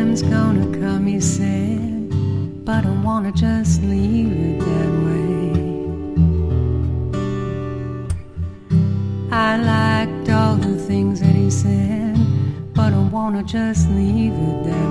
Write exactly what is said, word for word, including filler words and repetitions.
time's gonna come, he said, but I wanna just leave it that way. I liked all the things that he said, but I wanna just leave it that way.